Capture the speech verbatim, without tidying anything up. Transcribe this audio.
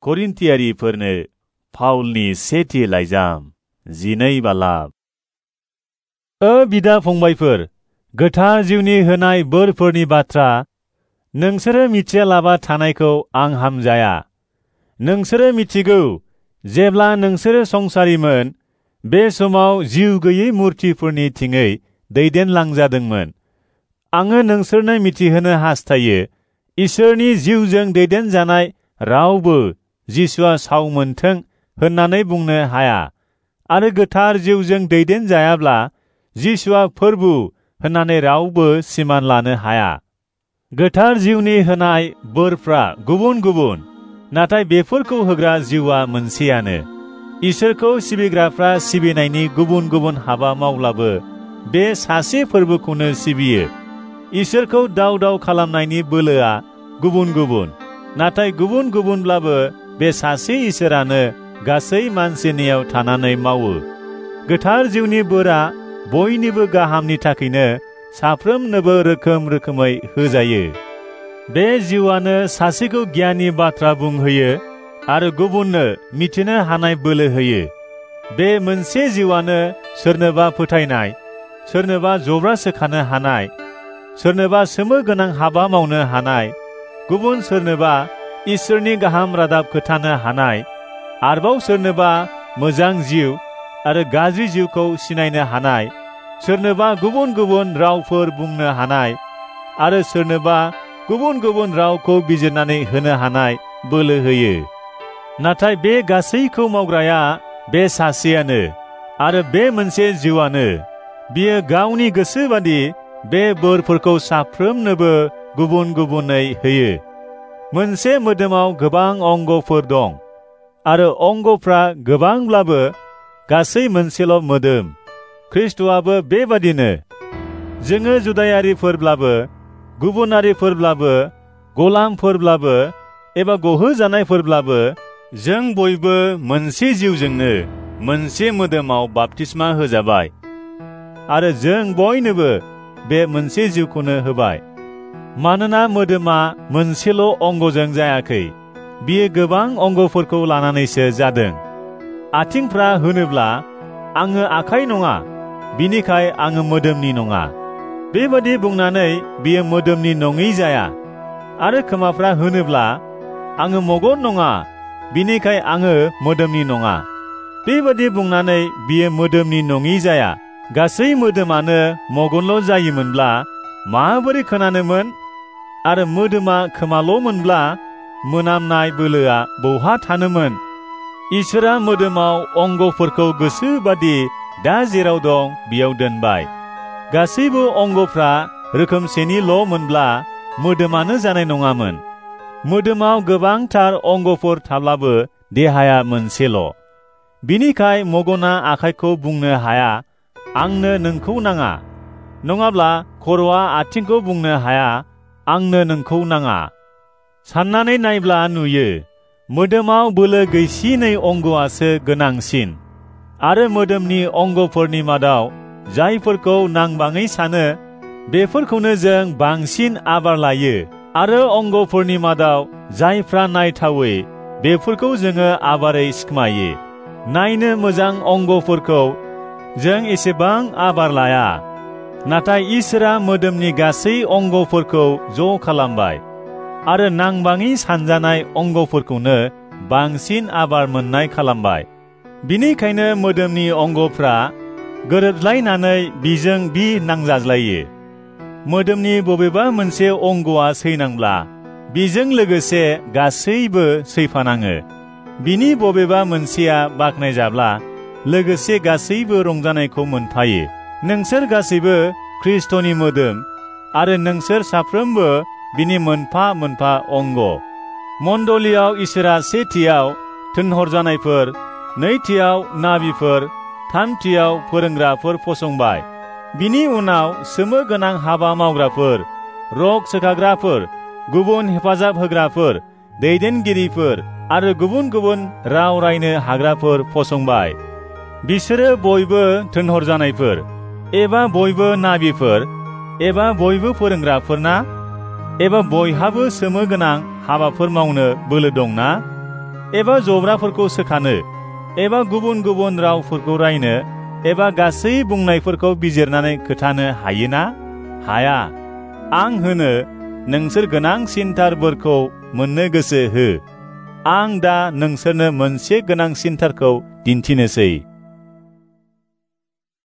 करिन्थियारिफोरनो पाउलनि सेथि लाइजाम जिनै बालाब। ओ बिदा फंबायफोर, गोथार जिउनि होनाय बोरफोरनि बाथ्रा नोंसोरो मिथियालाबा थानायखौ आं हामजाया। नोंसोरो मिथिगौ, जेब्ला नोंसोरो संसारिमोन, बे समाव जिउ गैयै मुर्तिफोरनि थिङै दैदेनलांजादोंमोन। आङो नोंसोरनो मिथिहोनो हास्थायो, इसोरनि जिउजों दैदेनजानाय रावबो जिसुआ सावमोनथों होननानै बुंनो हाया, आरो गोथार जिउजों दैदेनजायाब्ला जिसुआ फोरबु होननानै रावबो सिमान लानो हाया। गोथार जिउनि होनाय बोरफ्रा गुबुन गुबुन, नाथाय बेफोरखौ होग्रा जिउआ मोनसेयानो। इसोरखौ सिबिग्राफ्रा सिबिनायनि गुबुन गुबुन हाबा मावब्लाबो बे सासे फोरबोखौनो सिबियो। इसोरखौ दाव दाव खालामनायनि बोलोआ गुबुन गुबुन, नाथाय गुबुन गुबुनब्लाबो बे सासे इसोरानो गासै मानसिनियाव थानानै मावो। गोथार जिउनि बोरा बयनिबो गाहामनि थाखायनो साफ्रोमनोबो रोखोम रोखोमै होजायो। बे जिउआनो सासेखौ गियाननि बाथ्रा बुंहोयो आरो गुबुननो मिथिनो हानाय बोलो होयो। बे मोनसे जिउआनो सोरनोबा फोथायनाय, सोरनोबा जब्रा सोखानो हानाय, सोरनोबा सोमो गोनां हाबा मावनो हानाय, गुबुन सोरनोबा इसोरनि गाहाम रादाब खोथानो हानाय, आरोबाव सोरनोबा मोजां जिउ आरो गाज्रि जिउखौ सिनायनो हानाय, सोरनोबा गुबुन गुबुन रावफोर बुंनो हानाय, आरो सोरनोबा गुबुन गुबुन रावखौ बिजिरनानै होनो हानाय बोलो होयो। नाथाय बे गासैखौ मावग्राया बे सासेयानो, आरो बे मोनसे जिउआनो। बियो गावनि गोसो बादि बे बोरफोरखौ साफ्रोमनोबो गुबुन गुबुनै होयो। मोनसे मोदोमाव गोबां अंगफोर दं, आरो अंगफ्रा गोबांब्लाबो गासै मोनसेल' मोदोम। ख्रिस्ट'आबो बेबादिनो। जोङो जुदायारिफोरब्लाबो, गुबुनारिफोरब्लाबो, गलामफोरब्लाबो एबा गहोजानायफोरब्लाबो, जों बयबो मोनसे जिउजोंनो मोनसे मोदोमाव बाप्तिस्मा होजाबाय, आरो जों बयनोबो बे मोनसे जिउखौनो होबाय। मानोना मोदोमा मोनसेल' अंगजों जायाखै, बियो गोबां अंगफोरखौ लानानैसो जादों। आथिंफ्रा होनोब्ला, आङो आखाइ नङा, बिनिखाय आङो मोदोमनि नङा, बेबादि बुंनानै बियो मोदोमनि नङै जाया। आरो खोमाफ्रा होनोब्ला, आङो मगन नङा, बिनिखाय आङो मोदोमनि नङा, बेबादि बुंनानै बियो मोदोमनि नङै जाया। गासै मोदोमानो मगनल' जायोमोनब्ला माबोरै खोनानोमोन? आरो मोदोमा खोमाल' मोनब्ला मोनामनाय बोलोआ बहा थानोमोन? इसोरा मोदोमाव अंगफोरखौ गोसो बादि दा जेराव दं बेयाव दोनबाय। गासैबो अंगफ्रा रोखोमसेनिल' मोनब्ला मोदोमानो जानाय नङामोन। मोदोमाव गोबांथार अंगफोर थाब्लाबो देहाया मोनसेल'। बिनिखाय मगना आखाइखौ बुंनो हाया, आंनो नोंखौ नाङा, नङाब्ला खर'आ आथिंखौ बुंनो हाया, आंनो नोंखौ नाङा। साननानै नायब्ला नुयो, मोदोमाव बोलो गैसिनै अंगआसो गोनांसिन, आरो मोदोमनि अंगफोरनि मादाव जायफोरखौ नांबाङै सानो, बेफोरखौनो जों बांसिन आबार लायो, आरो अंगफोरनि मादाव जायफ्रा नायथावै, बेफोरखौ जोङो आबारै सिखमायो। नायनो मोजां अंगफोरखौ जों एसेबां आबार लाया, नाथाय इसोरा मोदोमनि गासै अंगफोरखौ ज' खालामबाय, आरो नांबाङै सानजानाय अंगफोरखौनो बांसिन आबार मोननाय खालामबाय। बिनिखायनो मोदोमनि अंगफ्रा गोरोबलायनानै बिजों बि नांजाज्लायो। मोदोमनि बबेबा मोनसे अंगआ सैनांब्ला बिजों लोगोसे गासैबो सैफानाङो। बिनि बबेबा मोनसेया बाख्नायजाब्ला लोगोसे गासैबो रंजानायखौ मोनफायो। नोंसोर गासैबो ख्रिस्ट'नि मोदोम, आरो नोंसोर साफ्रोमबो बिनि मोनफा मोनफा अंग। मण्डलीयाव इसोरा सेथियाव थिनहरजानायफोर, नैथियाव नाबिफोर, थामथियाव फोरोंग्राफोर फसंबाय। बिनि उनाव सोमो गोनां हाबा मावग्राफोर, रग सोखाग्राफोर, गुबुन हेफाजाब होग्राफोर, दैदेनगिरिफोर आरो गुबुन गुबुन राव रायनो हाग्राफोर फसंबाय। बिसोरो बयबो थिनहरजानायफोर, एबा बयबो नाबिफोर, एबा बयबो फोरोंग्राफोर ना? एबा बयहाबो सोमो गोनां हाबाफोर मावनो बोलो दंना? एबा जब्राफोरखौ सोखानो एबा गुबुन गुबुन रावफोरखौ रायनो एबा गासै बुंनायफोरखौ बिजिरनानै खोथानो हायोना? हाया। आं होनो नोंसोर गोनांसिनथार बोरखौ मोननो गोसो हो। आं दा नोंसोरनो मोनसे गोनांसिनथारखौ दिन्थिनोसै।